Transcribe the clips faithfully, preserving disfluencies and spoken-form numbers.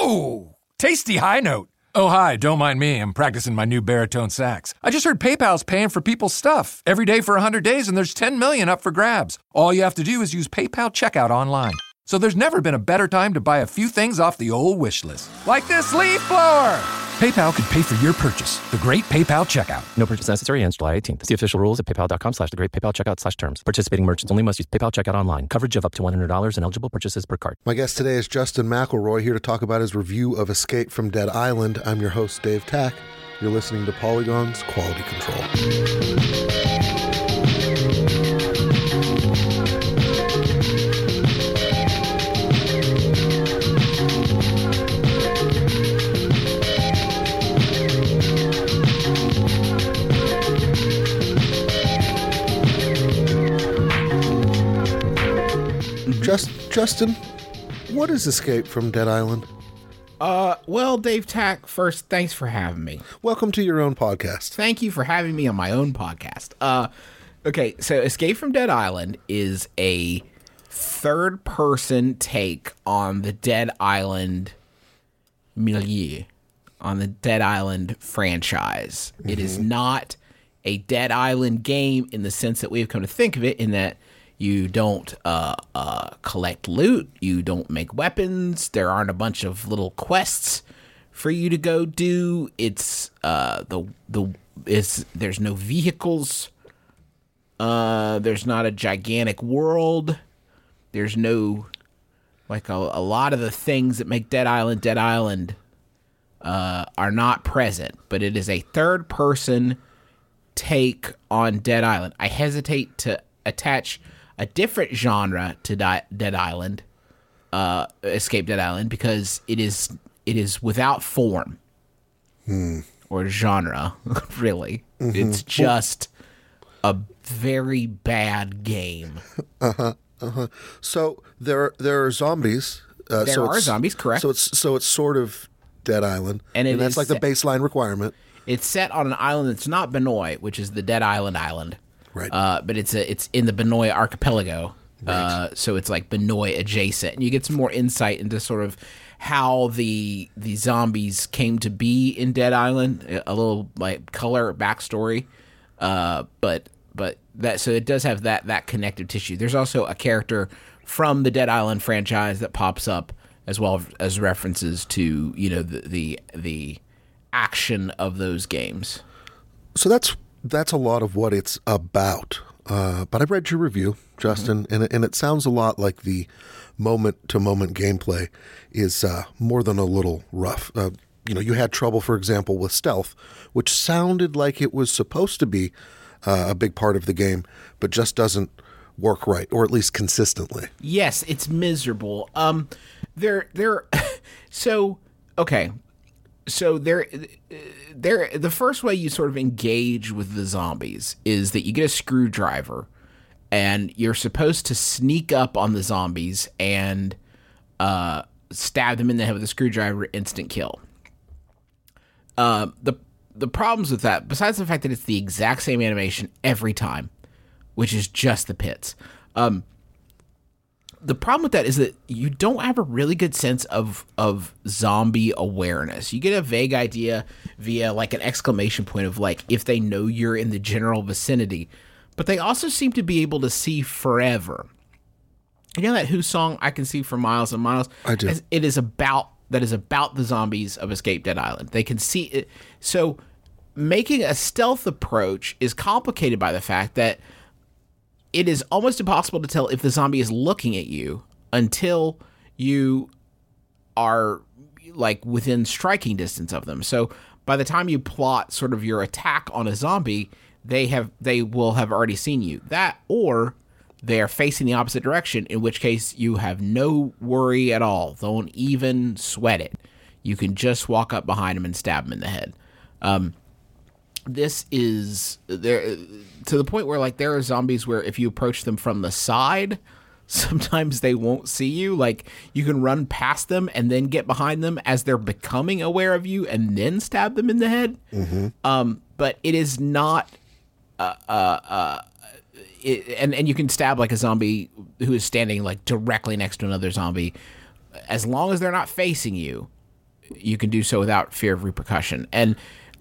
Whoa! Tasty high note. Oh, hi, don't mind me. I'm practicing my new baritone sax. I just heard PayPal's paying for people's stuff every day for one hundred days, and there's ten million up for grabs. All you have to do is use PayPal checkout online. So there's never been a better time to buy a few things off the old wish list. Like this leaf blower! PayPal could pay for your purchase. The Great PayPal Checkout. No purchase necessary ends July eighteenth. See official rules at paypal.com slash the great PayPal checkout slash terms. Participating merchants only must use PayPal checkout online. Coverage of up to one hundred dollars and eligible purchases per card. My guest today is Justin McElroy, here to talk about his review of Escape from Dead Island. I'm your host, Dave Tack. You're listening to Polygon's Quality Control. Just, Justin, what is Escape from Dead Island? Uh, well, Dave Tack, first, thanks for having me. Welcome to your own podcast. Thank you for having me on my own podcast. Uh, okay, so Escape from Dead Island is a third-person take on the Dead Island milieu, on the Dead Island franchise. Mm-hmm. It is not a Dead Island game in the sense that we've come to think of it, in that you don't uh, uh, collect loot. You don't make weapons. There aren't a bunch of little quests for you to go do. It's uh, the the it's there's no vehicles. Uh, there's not a gigantic world. There's no like a, a lot of the things that make Dead Island Dead Island uh, are not present. But it is a third person take on Dead Island. I hesitate to attach a different genre to Di- Dead Island, uh, Escape Dead Island, because it is it is without form hmm. or genre, really. Mm-hmm. It's just a very bad game. Uh-huh, uh-huh. So there, there are zombies. Uh, there so are zombies, correct. So it's, so it's sort of Dead Island, and, it and that's like set, the baseline requirement. It's set on an island that's not Benoit, which is the Dead Island island. Right. Uh, but it's a, it's in the Benoit archipelago, right. uh, so it's like Benoit adjacent, and you get some more insight into sort of how the the zombies came to be in Dead Island, a little like color backstory, uh, but but that so it does have that that connective tissue. There's also a character from the Dead Island franchise that pops up, as well as references to you know the the, the action of those games. So that's. That's a lot of what it's about. Uh, but I read your review, Justin, mm-hmm. and, it, and it sounds a lot like the moment-to-moment gameplay is uh, more than a little rough. Uh, you know, you had trouble, for example, with stealth, which sounded like it was supposed to be uh, a big part of the game, but just doesn't work right, or at least consistently. Yes, it's miserable. Um, there, there. So, okay. So there, there. The first way you sort of engage with the zombies is that you get a screwdriver, and you're supposed to sneak up on the zombies and uh, stab them in the head with a screwdriver. Instant kill. Uh, the the problems with that, besides the fact that it's the exact same animation every time, which is just the pits. Um, The problem with that is that you don't have a really good sense of of zombie awareness. You get a vague idea via like an exclamation point of like if they know you're in the general vicinity, but they also seem to be able to see forever. You know that Who song, I Can See for Miles and Miles? I do. It is about that is about the zombies of Escape Dead Island. They can see it. So making a stealth approach is complicated by the fact that it is almost impossible to tell if the zombie is looking at you until you are like within striking distance of them. So by the time you plot sort of your attack on a zombie, they have they will have already seen you. That, or they are facing the opposite direction, in which case you have no worry at all. Don't even sweat it. You can just walk up behind them and stab them in the head. Um, this is there to the point where like there are zombies where if you approach them from the side, sometimes they won't see you. Like you can run past them and then get behind them as they're becoming aware of you and then stab them in the head. Mm-hmm. Um, but it is not, uh, uh, uh, it, and, and you can stab like a zombie who is standing like directly next to another zombie. As long as they're not facing you, you can do so without fear of repercussion. And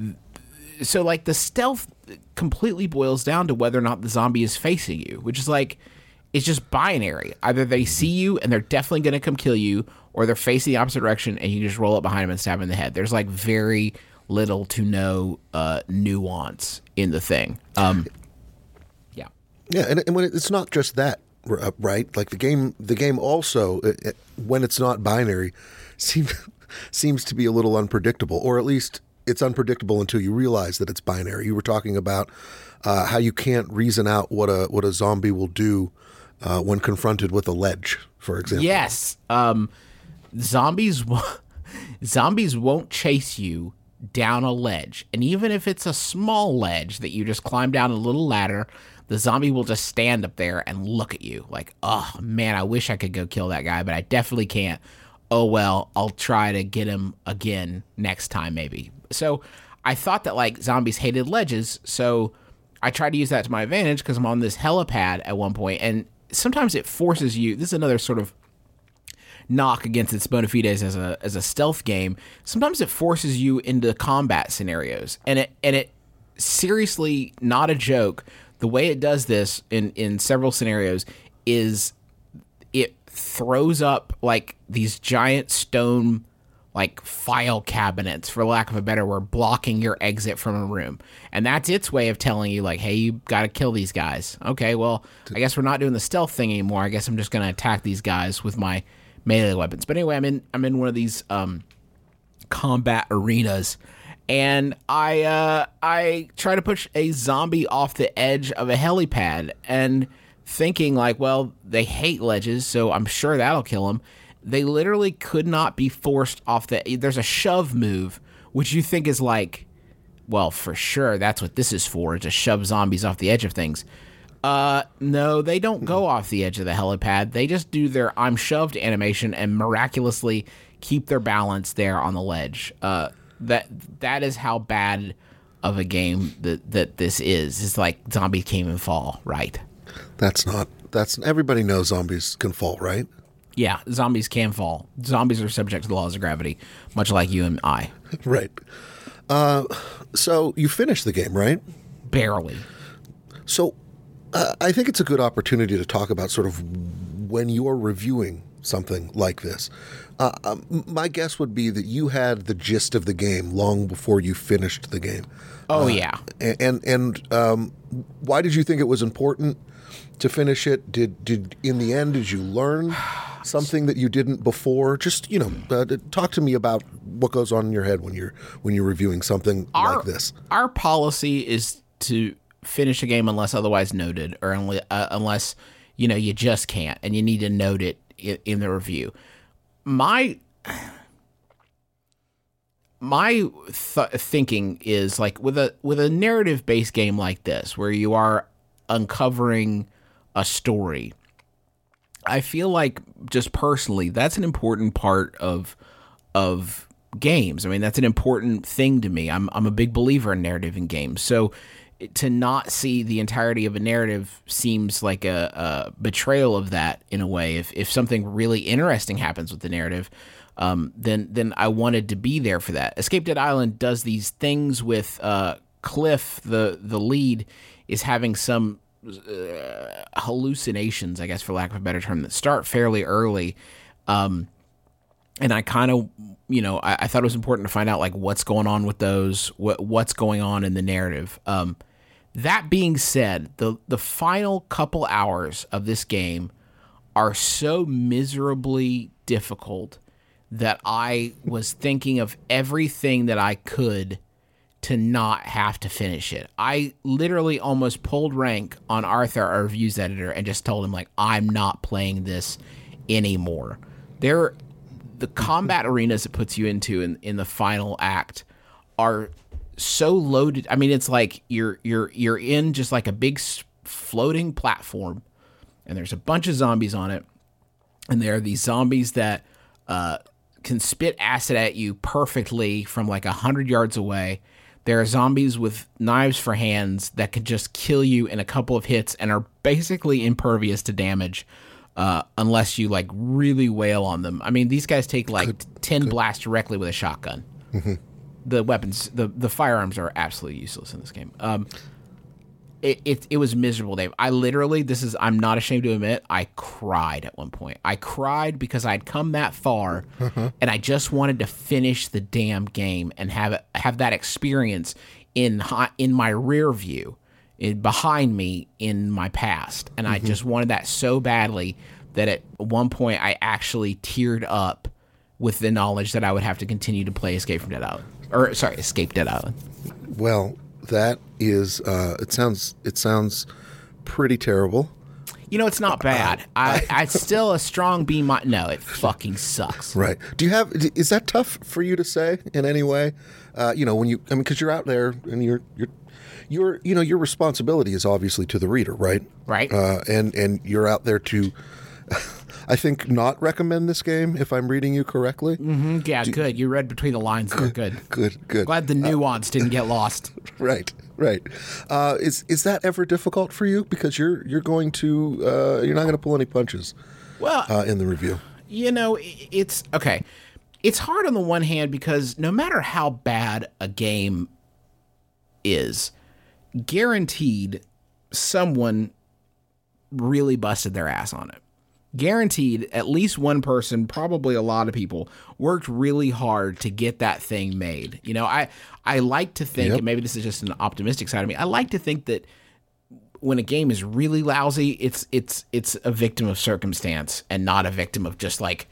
so, like, the stealth completely boils down to whether or not the zombie is facing you, which is like, it's just binary. Either they see you and they're definitely going to come kill you, or they're facing the opposite direction and you just roll up behind them and stab them in the head. There's like very little to no uh, nuance in the thing. Um, yeah. Yeah, and, and when it, it's not just that, right? Like the game, the game also, it, it, when it's not binary, seems seems to be a little unpredictable, or at least it's unpredictable until you realize that it's binary. You were talking about uh, how you can't reason out what a what a zombie will do uh, when confronted with a ledge, for example. Yes, um, zombies zombies won't chase you down a ledge, and even if it's a small ledge that you just climb down a little ladder, the zombie will just stand up there and look at you like, oh man, I wish I could go kill that guy, but I definitely can't. Oh well, I'll try to get him again next time maybe. So I thought that like zombies hated ledges, so I tried to use that to my advantage because I'm on this helipad at one point, and sometimes it forces you, this is another sort of knock against its bona fides as a as a stealth game, sometimes it forces you into combat scenarios, and it and it seriously, not a joke, the way it does this in in several scenarios is it throws up like these giant stone like file cabinets, for lack of a better word, blocking your exit from a room. And that's its way of telling you like, hey, you got to kill these guys. Okay, well, I guess we're not doing the stealth thing anymore. I guess I'm just going to attack these guys with my melee weapons. But anyway, I'm in I'm in one of these um, combat arenas, and I uh, I try to push a zombie off the edge of a helipad, and thinking like, well, they hate ledges, so I'm sure that'll kill them. They literally could not be forced off the... There's a shove move, which you think is like, well, for sure, that's what this is for, to shove zombies off the edge of things. Uh, no, they don't go off the edge of the helipad. They just do their I'm shoved animation and miraculously keep their balance there on the ledge. Uh, that that is how bad of a game that, that this is. It's like zombies can't even fall, right? That's not... That's everybody knows zombies can fall, right? Yeah, zombies can fall. Zombies are subject to the laws of gravity, much like you and I. Right. Uh, so you finished the game, right? Barely. So uh, I think it's a good opportunity to talk about sort of when you're reviewing something like this. Uh, um, my guess would be that you had the gist of the game long before you finished the game. Oh, uh, yeah. And and um, why did you think it was important to finish it? Did did in the end, did you learn something that you didn't before? Just, you know, uh, talk to me about what goes on in your head when you're when you're reviewing something our, like this. Our policy is to finish a game unless otherwise noted, or unless, uh, unless you know you just can't and you need to note it in, in the review. My my th- thinking is like with a with a narrative based game like this, where you are uncovering a story, I feel like just personally, that's an important part of of games. I mean, that's an important thing to me. I'm I'm a big believer in narrative in games. So to not see the entirety of a narrative seems like a, a betrayal of that in a way. If if something really interesting happens with the narrative, um, then then I wanted to be there for that. Escape Dead Island does these things with uh, Cliff, the the lead, is having some Uh, hallucinations, I guess, for lack of a better term, that start fairly early. Um, and I kind of, you know, I, I thought it was important to find out like what's going on with those, what what's going on in the narrative. Um, that being said, the the final couple hours of this game are so miserably difficult that I was thinking of everything that I could to not have to finish it. I literally almost pulled rank on Arthur, our reviews editor, and just told him, like, I'm not playing this anymore. There, the combat arenas it puts you into in, in the final act are so loaded. I mean, it's like you're you're you're in just like a big floating platform, and there's a bunch of zombies on it, and there are these zombies that uh, can spit acid at you perfectly from like a hundred yards away. There are zombies with knives for hands that could just kill you in a couple of hits and are basically impervious to damage. uh, unless you like really wail on them. I mean, these guys take like good, ten good. blasts directly with a shotgun. Mm-hmm. The weapons, the the firearms are absolutely useless in this game. Um, it, it it was miserable, Dave. I literally, this is, I'm not ashamed to admit, I cried at one point. I cried because I'd come that far, uh-huh. and I just wanted to finish the damn game and have it, have that experience in in my rear view, in, behind me in my past, and mm-hmm. I just wanted that so badly that at one point I actually teared up with the knowledge that I would have to continue to play Escape from Dead Island, or sorry, Escape Dead Island. Well, that is, uh, it sounds, it sounds pretty terrible. You know, it's not bad. I, I, it's still a strong B. Mi- no, it fucking sucks. Right. Do you have? Is that tough for you to say in any way? Uh, you know, when you, I mean, because you're out there and you're, you're, you're, you know, your responsibility is obviously to the reader, right? Right. Uh, and and you're out there to, I think, not recommend this game, if I'm reading you correctly. Mm-hmm. Yeah, Do, good. You read between the lines there. Good. Good, good. Glad the nuance uh, didn't get lost. Right, right. Uh, is is that ever difficult for you? Because you're you're going to uh, you're not going to pull any punches. Well, uh, in the review, you know, it's okay. It's hard on the one hand because no matter how bad a game is, guaranteed someone really busted their ass on it. Guaranteed, at least one person, probably a lot of people, worked really hard to get that thing made. You know, I, I like to think, yep. and maybe this is just an optimistic side of me, I like to think that when a game is really lousy, it's it's it's a victim of circumstance and not a victim of just like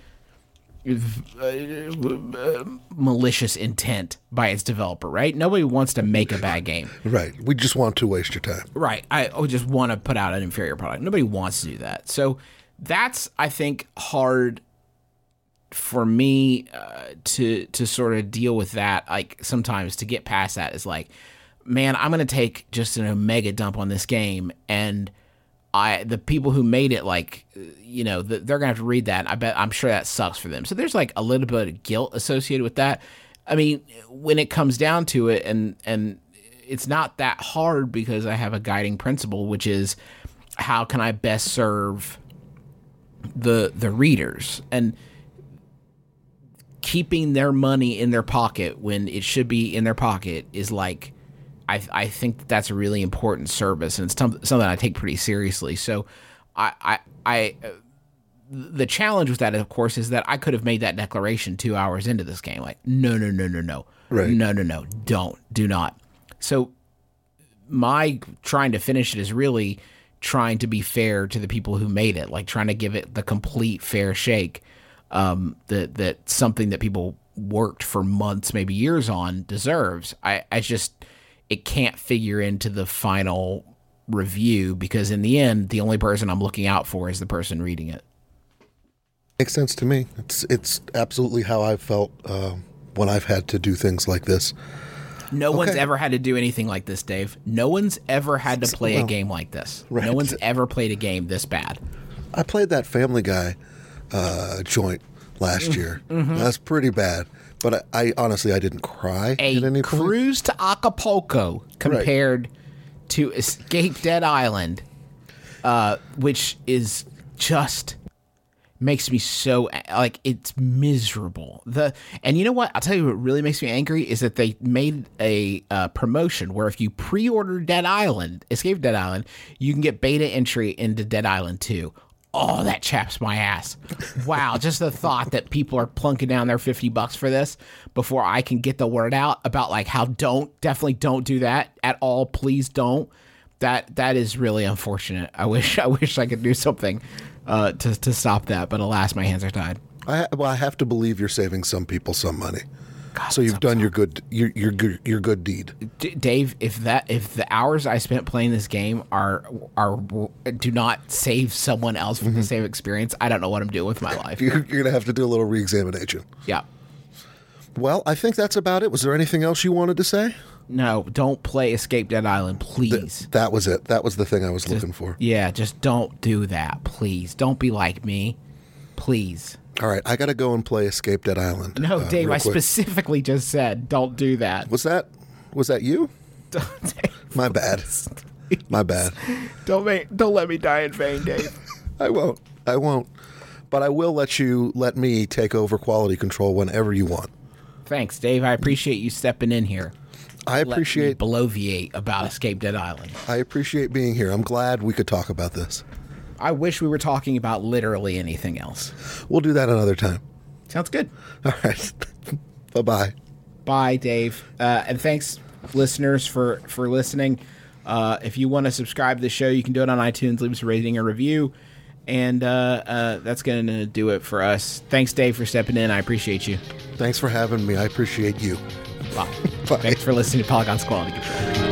uh, malicious intent by its developer, right? Nobody wants to make a bad game. Right. We just want to waste your time. Right. I, I just want to put out an inferior product. Nobody wants to do that. So that's, I think, hard for me uh, to to sort of deal with that. Like sometimes to get past that is like, man, I'm going to take just an omega dump on this game, and I the people who made it, like, you know, the, they're going to have to read that. I bet I'm sure that sucks for them. So there's like a little bit of guilt associated with that. I mean, when it comes down to it, and and it's not that hard because I have a guiding principle, which is how can I best serve the the readers, and keeping their money in their pocket when it should be in their pocket is like, I I think that that's a really important service, and it's something I take pretty seriously. So I I, I uh, the challenge with that, of course, is that I could have made that declaration two hours into this game, like no no no no no right. no no no don't do not. So my trying to finish it is really trying to be fair to the people who made it, like trying to give it the complete fair shake, um, that that something that people worked for months, maybe years on deserves. I, I just, it can't figure into the final review because in the end, the only person I'm looking out for is the person reading it. Makes sense to me. It's it's absolutely how I've felt uh, when I've had to do things like this. No okay. one's ever had to do anything like this, Dave. No one's ever had to play well, a game like this. Right. No one's ever played a game this bad. I played that Family Guy uh, joint last year. Mm-hmm. That's pretty bad. But I, I honestly, I didn't cry a at any point. A cruise to Acapulco compared right. to Escape Dead Island, uh, which is just makes me so, like, it's miserable. The and you know what? I'll tell you what really makes me angry is that they made a uh, promotion where if you pre-order Dead Island, Escape Dead Island, you can get beta entry into Dead Island two. Oh, that chaps my ass. Wow, just the thought that people are plunking down their fifty bucks for this before I can get the word out about like how don't, definitely don't do that at all. Please don't. That that is really unfortunate. I wish I wish I could do something uh, to to stop that, but alas, my hands are tied. I well, I have to believe you're saving some people some money. God, so you've done so. your good your your good your good deed. D- Dave, if that if the hours I spent playing this game are are do not save someone else from mm-hmm. the same experience, I don't know what I'm doing with my life. You're, you're gonna have to do a little re-examination. Yeah. Well, I think that's about it. Was there anything else you wanted to say? No, don't play Escape Dead Island, please. Th- that was it. That was the thing I was just, looking for. Yeah, just don't do that, please. Don't be like me, please. All right, I got to go and play Escape Dead Island. No, uh, Dave, I quick. specifically just said don't do that. Was that was that you? Dave, My bad. My bad. Don't make, don't let me die in vain, Dave. I won't. I won't. But I will let you let me take over quality control whenever you want. Thanks, Dave. I appreciate you stepping in here. I appreciate bloviate about Escape Dead Island. I appreciate being here. I'm glad we could talk about this. I wish we were talking about literally anything else. We'll do that another time. Sounds good. All right. Bye-bye. Bye, Dave. Uh, and thanks, listeners, for, for listening. Uh, if you want to subscribe to the show, you can do it on iTunes. Leave us a rating or review. And uh, uh, that's going to do it for us. Thanks, Dave, for stepping in. I appreciate you. Thanks for having me. I appreciate you. Bye. Bye. Thanks for listening to Polygon's Quality Control.